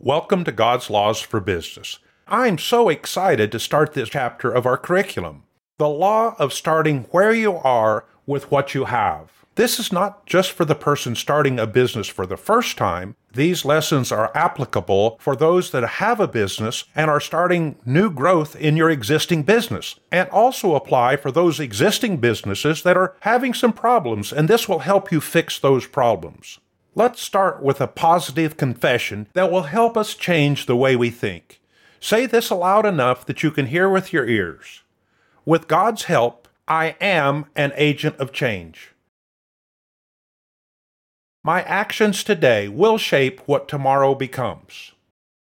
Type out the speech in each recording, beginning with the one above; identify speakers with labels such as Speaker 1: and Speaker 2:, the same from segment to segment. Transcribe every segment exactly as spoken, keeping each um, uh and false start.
Speaker 1: Welcome to God's Laws for Business. I'm so excited to start this chapter of our curriculum. The law of starting where you are with what you have. This is not just for the person starting a business for the first time. These lessons are applicable for those that have a business and are starting new growth in your existing business, and also apply for those existing businesses that are having some problems, and this will help you fix those problems. Let's start with a positive confession that will help us change the way we think. Say this aloud enough that you can hear with your ears. With God's help, I am an agent of change. My actions today will shape what tomorrow becomes.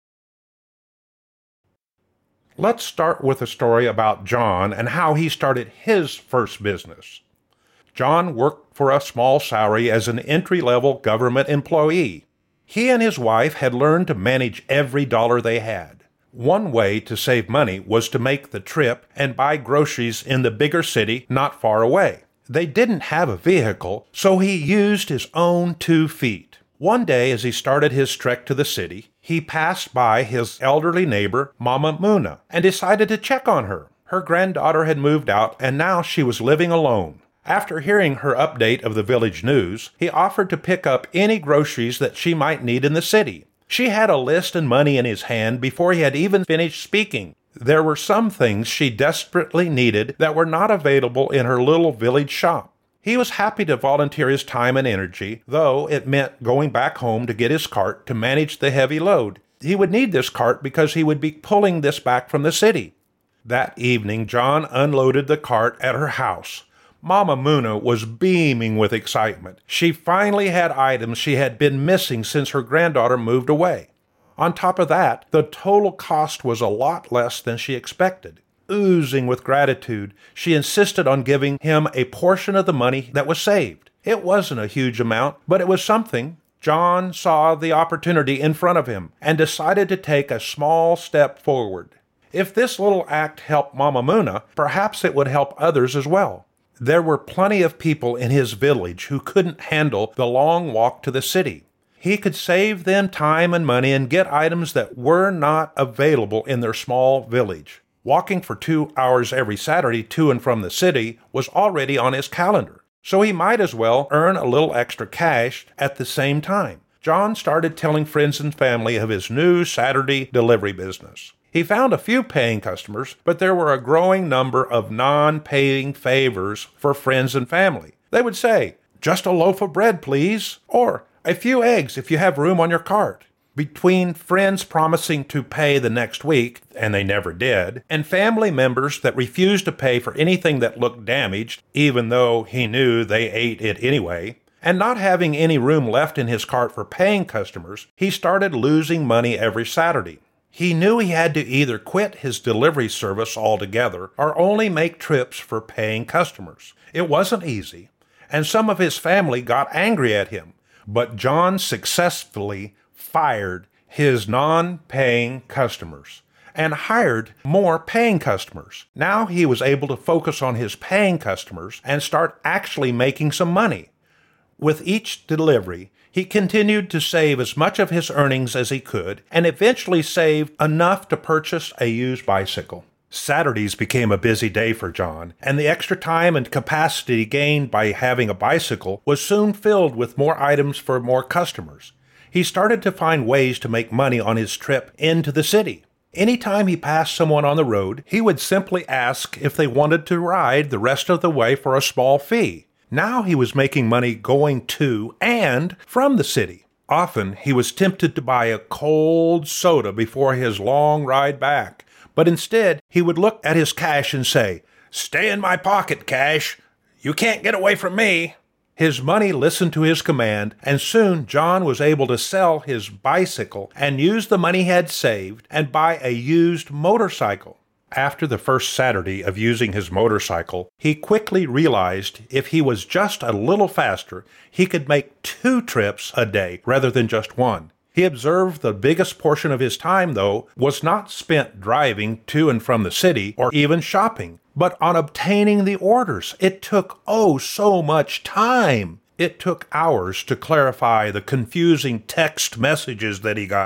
Speaker 1: Let's start with a story about John and how he started his first business. John worked for a small salary as an entry-level government employee. He and his wife had learned to manage every dollar they had. One way to save money was to make the trip and buy groceries in the bigger city not far away. They didn't have a vehicle, so he used his own two feet. One day, as he started his trek to the city, he passed by his elderly neighbor, Mama Muna, and decided to check on her. Her granddaughter had moved out, and now she was living alone. After hearing her update of the village news, he offered to pick up any groceries that she might need in the city. She had a list and money in his hand before he had even finished speaking. There were some things she desperately needed that were not available in her little village shop. He was happy to volunteer his time and energy, though it meant going back home to get his cart to manage the heavy load. He would need this cart because he would be pulling this back from the city. That evening, John unloaded the cart at her house. Mama Muna was beaming with excitement. She finally had items she had been missing since her granddaughter moved away. On top of that, the total cost was a lot less than she expected. Oozing with gratitude, she insisted on giving him a portion of the money that was saved. It wasn't a huge amount, but it was something. John saw the opportunity in front of him and decided to take a small step forward. If this little act helped Mama Muna, perhaps it would help others as well. There were plenty of people in his village who couldn't handle the long walk to the city. He could save them time and money and get items that were not available in their small village. Walking for two hours every Saturday to and from the city was already on his calendar, so he might as well earn a little extra cash at the same time. John started telling friends and family of his new Saturday delivery business. He found a few paying customers, but there were a growing number of non-paying favors for friends and family. They would say, "Just a loaf of bread, please," or "A few eggs if you have room on your cart." Between friends promising to pay the next week, and they never did, and family members that refused to pay for anything that looked damaged, even though he knew they ate it anyway, and not having any room left in his cart for paying customers, he started losing money every Saturday. He knew he had to either quit his delivery service altogether or only make trips for paying customers. It wasn't easy, and some of his family got angry at him. But John successfully fired his non-paying customers and hired more paying customers. Now he was able to focus on his paying customers and start actually making some money. With each delivery, he continued to save as much of his earnings as he could and eventually saved enough to purchase a used bicycle. Saturdays became a busy day for John, and the extra time and capacity gained by having a bicycle was soon filled with more items for more customers. He started to find ways to make money on his trip into the city. Anytime he passed someone on the road, he would simply ask if they wanted to ride the rest of the way for a small fee. Now he was making money going to and from the city. Often he was tempted to buy a cold soda before his long ride back. But instead, he would look at his cash and say, "Stay in my pocket, cash. You can't get away from me." His money listened to his command, and soon John was able to sell his bicycle and use the money he had saved and buy a used motorcycle. After the first Saturday of using his motorcycle, he quickly realized if he was just a little faster, he could make two trips a day rather than just one. He observed the biggest portion of his time, though, was not spent driving to and from the city or even shopping, but on obtaining the orders. It took, oh, so much time. It took hours to clarify the confusing text messages that he got,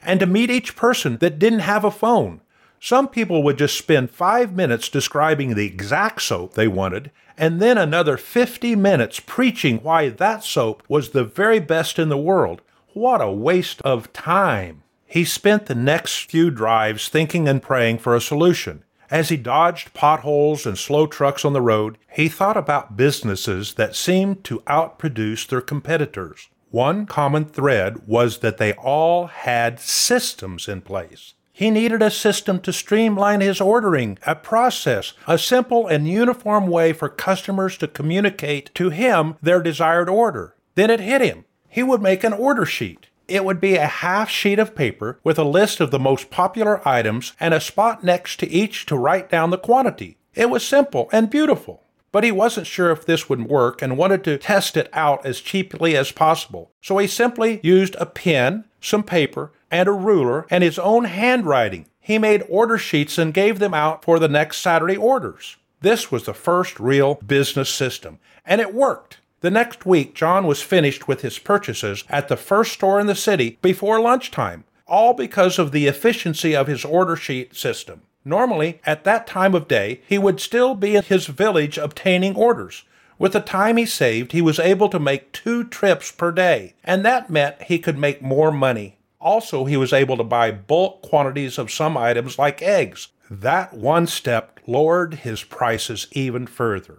Speaker 1: and to meet each person that didn't have a phone. Some people would just spend five minutes describing the exact soap they wanted, and then another fifty minutes preaching why that soap was the very best in the world. What a waste of time. He spent the next few drives thinking and praying for a solution. As he dodged potholes and slow trucks on the road, he thought about businesses that seemed to outproduce their competitors. One common thread was that they all had systems in place. He needed a system to streamline his ordering, a process, a simple and uniform way for customers to communicate to him their desired order. Then it hit him. He would make an order sheet. It would be a half sheet of paper with a list of the most popular items and a spot next to each to write down the quantity. It was simple and beautiful. But he wasn't sure if this would work and wanted to test it out as cheaply as possible. So he simply used a pen, some paper, and a ruler, and his own handwriting. He made order sheets and gave them out for the next Saturday orders. This was the first real business system, and it worked. The next week, John was finished with his purchases at the first store in the city before lunchtime, all because of the efficiency of his order sheet system. Normally, at that time of day, he would still be in his village obtaining orders. With the time he saved, he was able to make two trips per day, and that meant he could make more money. Also, he was able to buy bulk quantities of some items like eggs. That one step lowered his prices even further.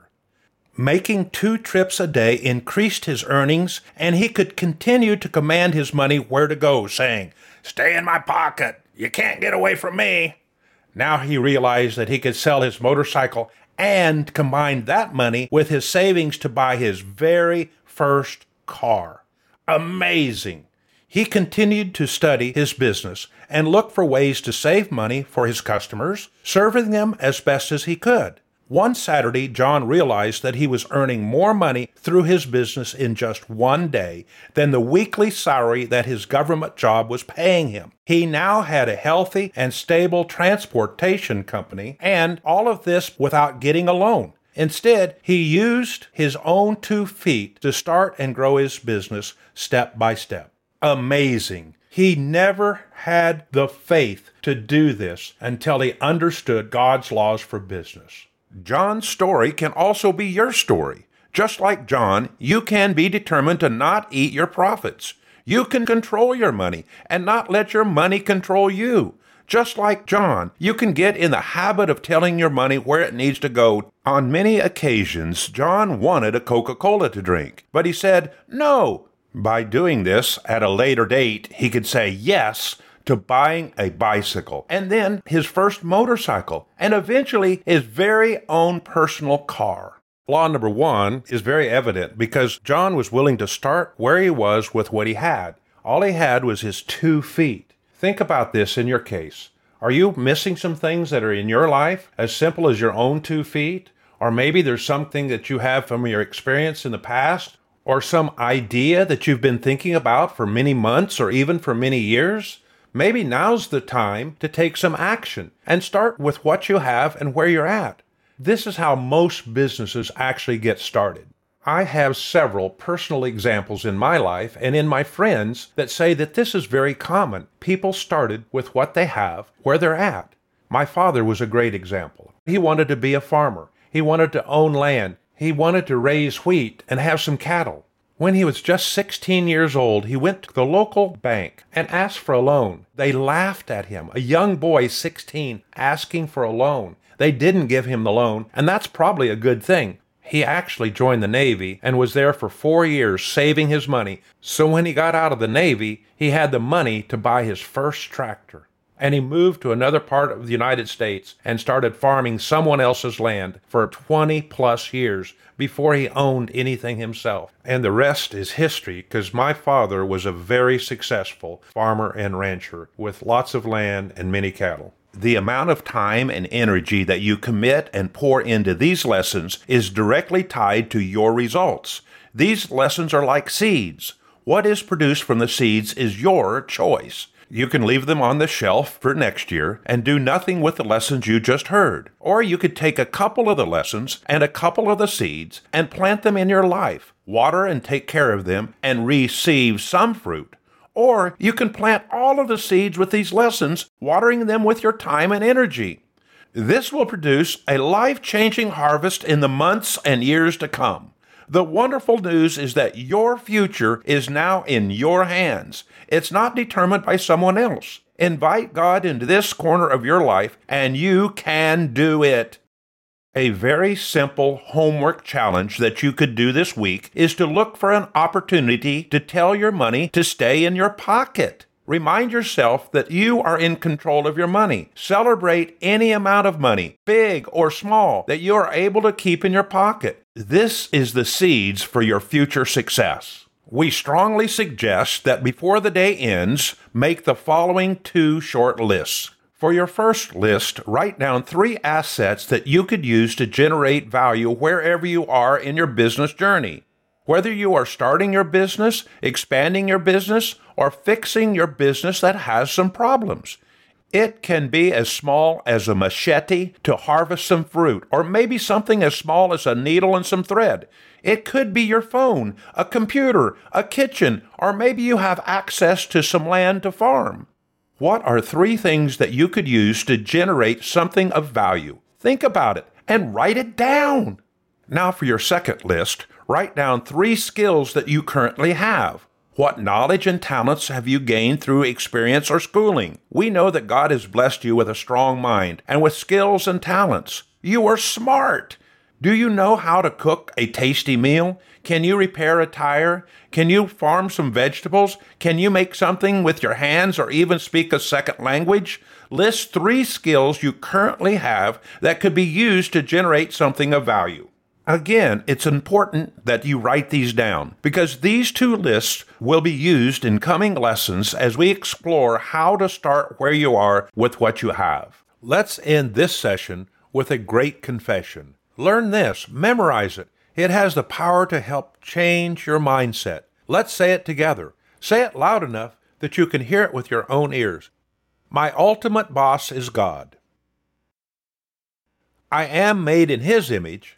Speaker 1: Making two trips a day increased his earnings, and he could continue to command his money where to go, saying, "Stay in my pocket. You can't get away from me." Now he realized that he could sell his motorcycle and combine that money with his savings to buy his very first car. Amazing! He continued to study his business and look for ways to save money for his customers, serving them as best as he could. One Saturday, John realized that he was earning more money through his business in just one day than the weekly salary that his government job was paying him. He now had a healthy and stable transportation company, and all of this without getting a loan. Instead, he used his own two feet to start and grow his business step by step. Amazing. He never had the faith to do this until he understood God's laws for business. John's story can also be your story. Just like John, you can be determined to not eat your profits. You can control your money and not let your money control you. Just like John, you can get in the habit of telling your money where it needs to go. On many occasions, John wanted a Coca-Cola to drink, but he said no. By doing this, at a later date, he could say yes to buying a bicycle, and then his first motorcycle, and eventually his very own personal car. Law number one is very evident because John was willing to start where he was with what he had. All he had was his two feet. Think about this in your case. Are you missing some things that are in your life as simple as your own two feet? Or maybe there's something that you have from your experience in the past, or some idea that you've been thinking about for many months or even for many years? Maybe now's the time to take some action and start with what you have and where you're at. This is how most businesses actually get started. I have several personal examples in my life and in my friends that say that this is very common. People started with what they have, where they're at. My father was a great example. He wanted to be a farmer. He wanted to own land. He wanted to raise wheat and have some cattle. When he was just sixteen years old, he went to the local bank and asked for a loan. They laughed at him, a young boy, sixteen, asking for a loan. They didn't give him the loan, and that's probably a good thing. He actually joined the Navy and was there for four years saving his money. So when he got out of the Navy, he had the money to buy his first tractor. And he moved to another part of the United States and started farming someone else's land for twenty plus years before he owned anything himself. And the rest is history, because my father was a very successful farmer and rancher with lots of land and many cattle. The amount of time and energy that you commit and pour into these lessons is directly tied to your results. These lessons are like seeds. What is produced from the seeds is your choice. You can leave them on the shelf for next year and do nothing with the lessons you just heard. Or you could take a couple of the lessons and a couple of the seeds and plant them in your life, water and take care of them, and receive some fruit. Or you can plant all of the seeds with these lessons, watering them with your time and energy. This will produce a life-changing harvest in the months and years to come. The wonderful news is that your future is now in your hands. It's not determined by someone else. Invite God into this corner of your life, and you can do it. A very simple homework challenge that you could do this week is to look for an opportunity to tell your money to stay in your pocket. Remind yourself that you are in control of your money. Celebrate any amount of money, big or small, that you are able to keep in your pocket. This is the seeds for your future success. We strongly suggest that before the day ends, make the following two short lists. For your first list, write down three assets that you could use to generate value wherever you are in your business journey. Whether you are starting your business, expanding your business, or fixing your business that has some problems. It can be as small as a machete to harvest some fruit, or maybe something as small as a needle and some thread. It could be your phone, a computer, a kitchen, or maybe you have access to some land to farm. What are three things that you could use to generate something of value? Think about it and write it down. Now for your second list, write down three skills that you currently have. What knowledge and talents have you gained through experience or schooling? We know that God has blessed you with a strong mind and with skills and talents. You are smart. Do you know how to cook a tasty meal? Can you repair a tire? Can you farm some vegetables? Can you make something with your hands or even speak a second language? List three skills you currently have that could be used to generate something of value. Again, it's important that you write these down because these two lists will be used in coming lessons as we explore how to start where you are with what you have. Let's end this session with a great confession. Learn this, memorize it. It has the power to help change your mindset. Let's say it together. Say it loud enough that you can hear it with your own ears. My ultimate boss is God. I am made in His image.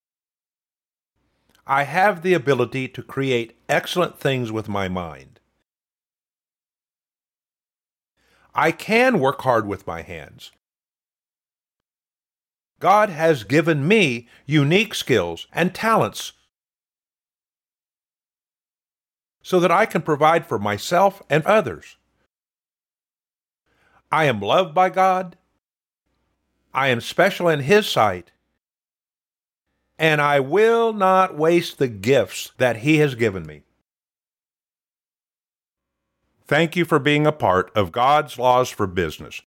Speaker 1: I have the ability to create excellent things with my mind. I can work hard with my hands. God has given me unique skills and talents so that I can provide for myself and others. I am loved by God. I am special in His sight. And I will not waste the gifts that He has given me. Thank you for being a part of God's Laws for Business.